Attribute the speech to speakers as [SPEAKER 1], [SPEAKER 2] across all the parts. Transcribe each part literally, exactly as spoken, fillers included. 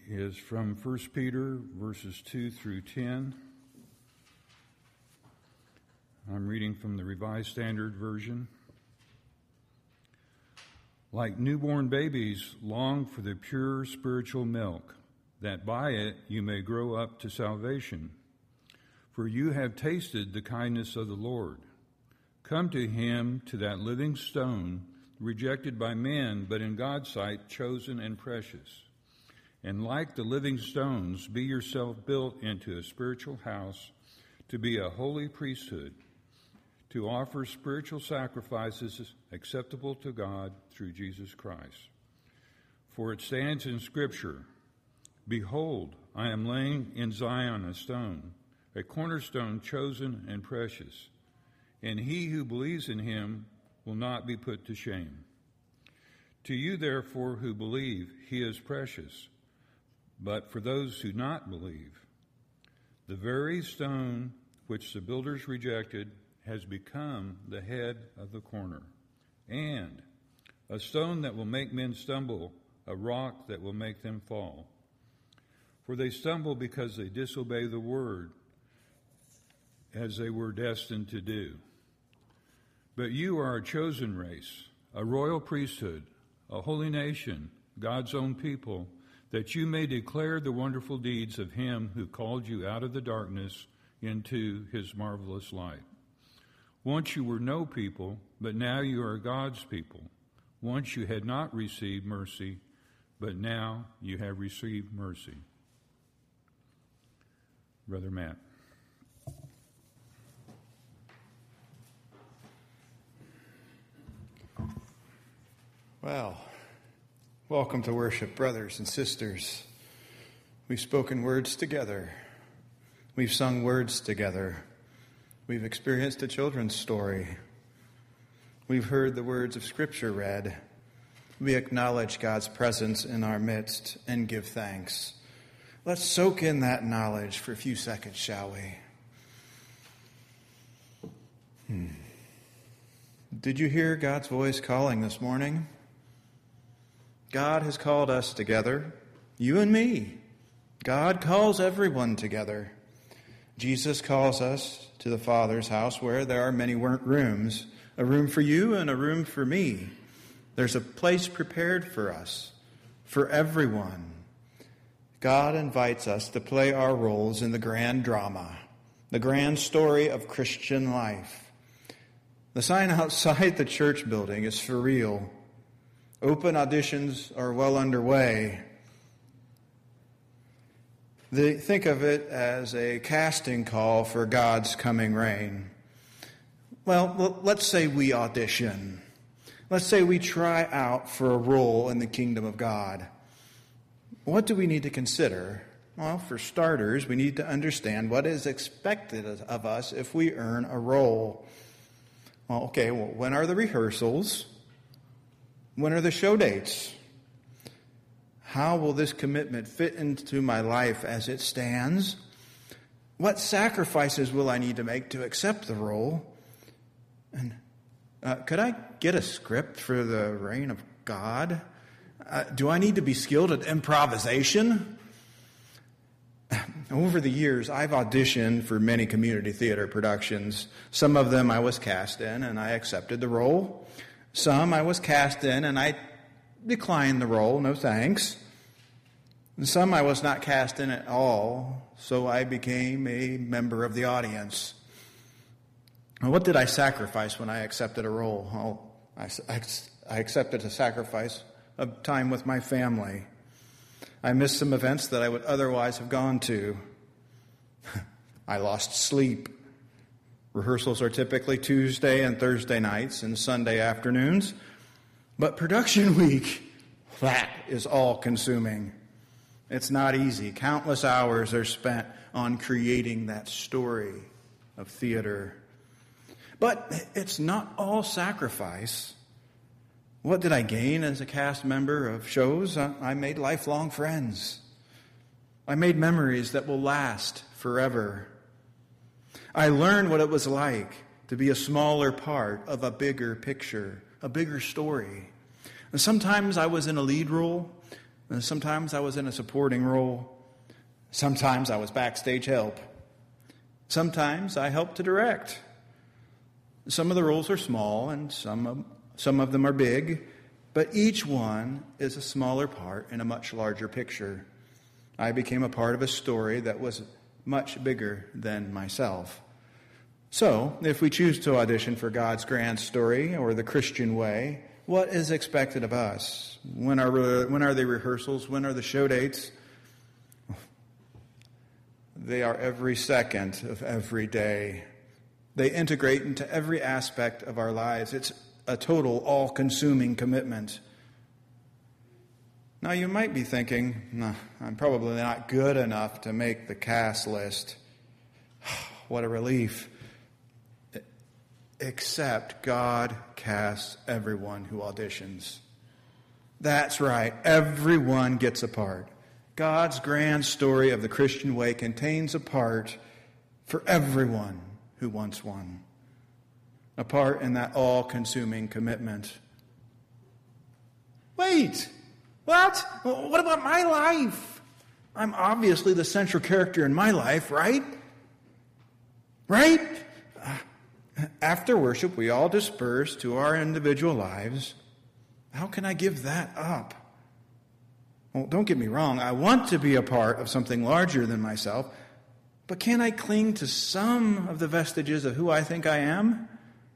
[SPEAKER 1] is from First Peter, verses two through ten. I'm reading from the Revised Standard Version. Like newborn babies, long for the pure spiritual milk, that by it you may grow up to salvation. For you have tasted the kindness of the Lord. Come to him, to that living stone, rejected by men, but in God's sight chosen and precious. And like the living stones, be yourself built into a spiritual house, to be a holy priesthood, to offer spiritual sacrifices acceptable to God through Jesus Christ. For it stands in Scripture, Behold, I am laying in Zion a stone, a cornerstone chosen and precious, and he who believes in him will not be put to shame. To you, therefore, who believe, he is precious. But for those who do not believe, the very stone which the builders rejected has become the head of the corner, and a stone that will make men stumble, a rock that will make them fall. For they stumble because they disobey the word, as they were destined to do. But you are a chosen race, a royal priesthood, a holy nation, God's own people, that you may declare the wonderful deeds of him who called you out of the darkness into his marvelous light. Once you were no people, but now you are God's people. Once you had not received mercy, but now you have received mercy. Brother Matt.
[SPEAKER 2] Well, welcome to worship, brothers and sisters. We've spoken words together. We've sung words together. We've experienced a children's story. We've heard the words of Scripture read. We acknowledge God's presence in our midst and give thanks. Let's soak in that knowledge for a few seconds, shall we? Hmm. Did you hear God's voice calling this morning? God has called us together, you and me. God calls everyone together. Jesus calls us to the Father's house where there are many rooms, a room for you and a room for me. There's a place prepared for us, for everyone. God invites us to play our roles in the grand drama, the grand story of Christian life. The sign outside the church building is for real. Open auditions are well underway. They think of it as a casting call for God's coming reign. Well, let's say we audition. Let's say we try out for a role in the kingdom of God. What do we need to consider? Well, for starters, we need to understand what is expected of us if we earn a role. Well, okay, well, when are the rehearsals? When are the show dates? How will this commitment fit into my life as it stands? What sacrifices will I need to make to accept the role? And uh, could I get a script for the reign of God? Uh, do I need to be skilled at improvisation? Over the years, I've auditioned for many community theater productions. Some of them I was cast in, and I accepted the role. Some I was cast in, and I declined the role, no thanks. And some I was not cast in at all, so I became a member of the audience. Now, what did I sacrifice when I accepted a role? Well, I, I, I accepted a sacrifice of time with my family. I missed some events that I would otherwise have gone to. I lost sleep. Rehearsals are typically Tuesday and Thursday nights and Sunday afternoons. But production week, that is all-consuming. It's not easy. Countless hours are spent on creating that story of theater. But it's not all sacrifice. What did I gain as a cast member of shows? I made lifelong friends. I made memories that will last forever. I learned what it was like to be a smaller part of a bigger picture, a bigger story. And sometimes I was in a lead role, And sometimes I was in a supporting role. Sometimes I was backstage help. Sometimes I helped to direct. Some of the roles are small and some of, some of them are big, but each one is a smaller part in a much larger picture. I became a part of a story that was much bigger than myself. So, if we choose to audition for God's grand story or the Christian way, what is expected of us? When are, when are the rehearsals? When are the show dates? They are every second of every day. They integrate into every aspect of our lives. It's a total, all-consuming commitment. Now, you might be thinking, nah, I'm probably not good enough to make the cast list. What a relief. Except God casts everyone who auditions. That's right, everyone gets a part. God's grand story of the Christian way contains a part for everyone who wants one. A part in that all-consuming commitment. Wait! What? What about my life? I'm obviously the central character in my life, right? Right? After worship, we all disperse to our individual lives. How can I give that up? Well, don't get me wrong. I want to be a part of something larger than myself. But can I cling to some of the vestiges of who I think I am?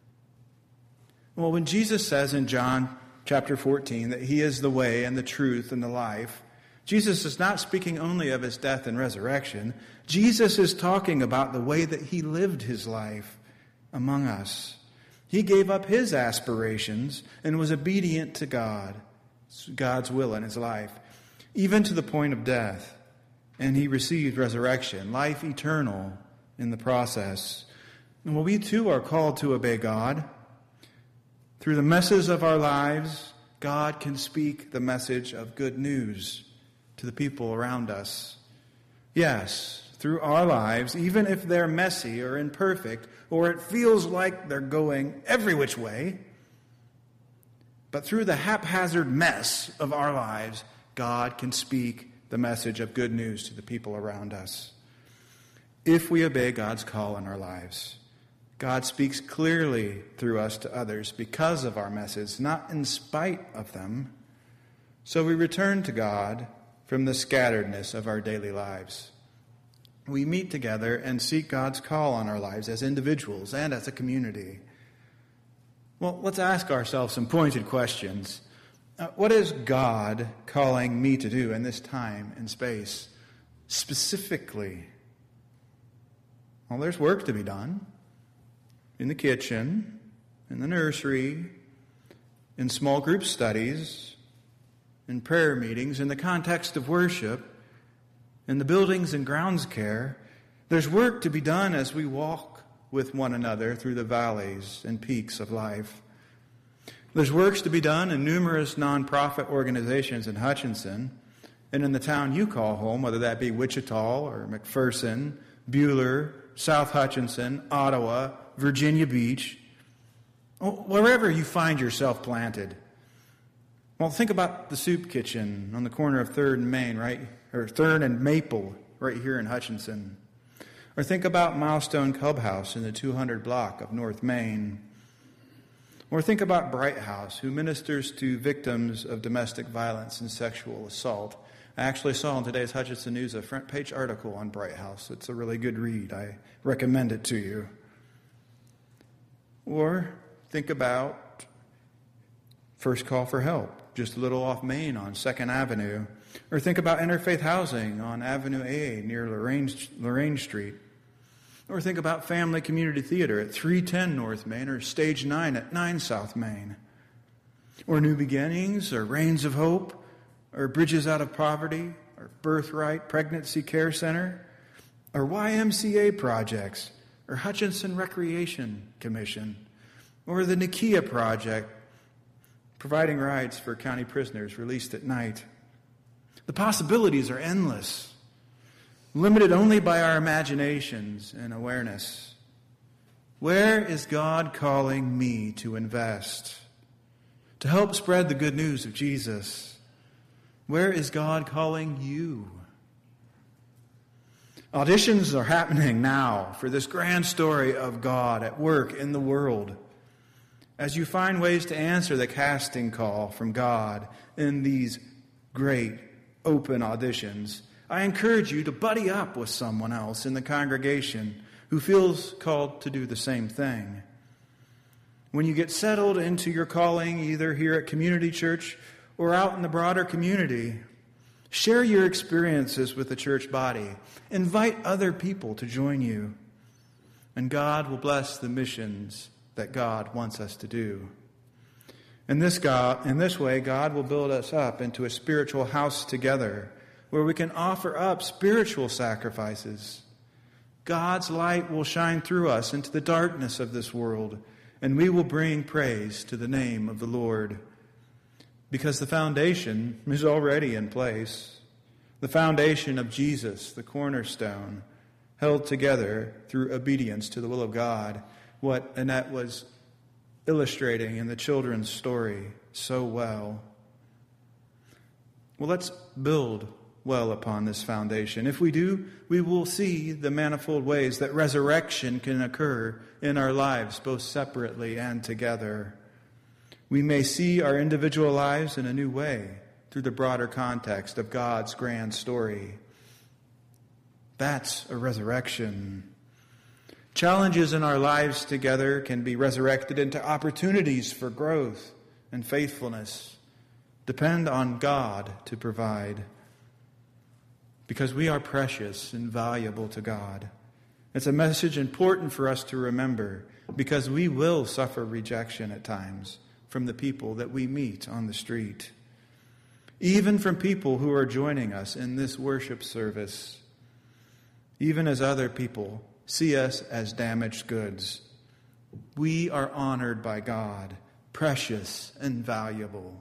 [SPEAKER 2] Well, when Jesus says in John chapter fourteen that he is the way and the truth and the life, Jesus is not speaking only of his death and resurrection. Jesus is talking about the way that he lived his life among us. He gave up his aspirations and was obedient to God, God's will in his life, even to the point of death. And he received resurrection, life eternal in the process. And well, we too are called to obey God. Through the messes of our lives, God can speak the message of good news to the people around us. Yes, through our lives, even if they're messy or imperfect, or it feels like they're going every which way, but through the haphazard mess of our lives, God can speak the message of good news to the people around us. If we obey God's call in our lives, God speaks clearly through us to others because of our messes, not in spite of them. So we return to God from the scatteredness of our daily lives. We meet together and seek God's call on our lives as individuals and as a community. Well, let's ask ourselves some pointed questions. Uh, what is God calling me to do in this time and space? Specifically, well, there's work to be done. In the kitchen, in the nursery, in small group studies, in prayer meetings, in the context of worship, in the buildings and grounds care. There's work to be done as we walk with one another through the valleys and peaks of life. There's works to be done in numerous nonprofit organizations in Hutchinson and in the town you call home, whether that be Wichita or McPherson, Buhler, South Hutchinson, Ottawa, Virginia Beach, wherever you find yourself planted. Well, think about the soup kitchen on the corner of third and Main, right? Or third and Maple, right here in Hutchinson. Or think about Milestone Cub House in the two hundred block of North Main. Or think about Bright House, who ministers to victims of domestic violence and sexual assault. I actually saw in today's Hutchinson News a front page article on Bright House. It's a really good read. I recommend it to you. Or think about First Call for Help, just a little off Main on second Avenue. Or think about Interfaith Housing on Avenue A near Lorraine, Lorraine Street. Or think about Family Community Theater at three ten North Main or Stage nine at nine South Main. Or New Beginnings or Reigns of Hope or Bridges Out of Poverty or Birthright Pregnancy Care Center or Y M C A projects or Hutchinson Recreation Commission or the Nikia Project providing rides for county prisoners released at night. The possibilities are endless, limited only by our imaginations and awareness. Where is God calling me to invest? To help spread the good news of Jesus? Where is God calling you? Auditions are happening now for this grand story of God at work in the world. As you find ways to answer the casting call from God in these great open auditions, I encourage you to buddy up with someone else in the congregation who feels called to do the same thing. When you get settled into your calling, either here at Community Church or out in the broader community, share your experiences with the church body. Invite other people to join you. And God will bless the missions that God wants us to do. In this, God, in this way, God will build us up into a spiritual house together where we can offer up spiritual sacrifices. God's light will shine through us into the darkness of this world, and we will bring praise to the name of the Lord. Because the foundation is already in place. The foundation of Jesus, the cornerstone, held together through obedience to the will of God. What Annette was illustrating in the children's story so well. Well, let's build well upon this foundation. If we do, we will see the manifold ways that resurrection can occur in our lives, both separately and together. We may see our individual lives in a new way through the broader context of God's grand story. That's a resurrection. Challenges in our lives together can be resurrected into opportunities for growth and faithfulness. Depend on God to provide. Because we are precious and valuable to God. It's a message important for us to remember because we will suffer rejection at times from the people that we meet on the street. Even from people who are joining us in this worship service. Even as other people see us as damaged goods. We are honored by God, precious and valuable.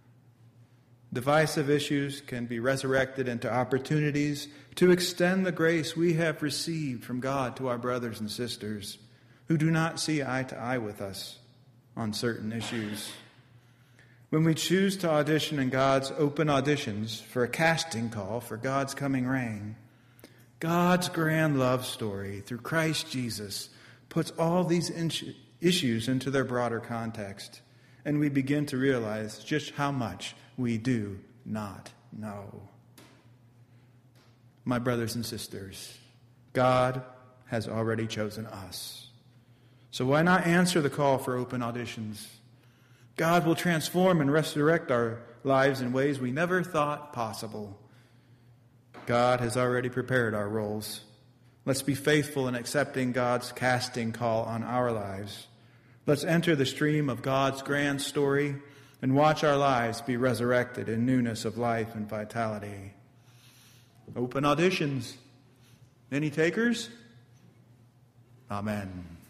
[SPEAKER 2] Divisive issues can be resurrected into opportunities to extend the grace we have received from God to our brothers and sisters who do not see eye to eye with us on certain issues. When we choose to audition in God's open auditions for a casting call for God's coming reign, God's grand love story through Christ Jesus puts all these issues into their broader context, and we begin to realize just how much we do not know. My brothers and sisters, God has already chosen us. So why not answer the call for open auditions? God will transform and resurrect our lives in ways we never thought possible. God has already prepared our roles. Let's be faithful in accepting God's casting call on our lives. Let's enter the stream of God's grand story and watch our lives be resurrected in newness of life and vitality. Open auditions. Any takers? Amen.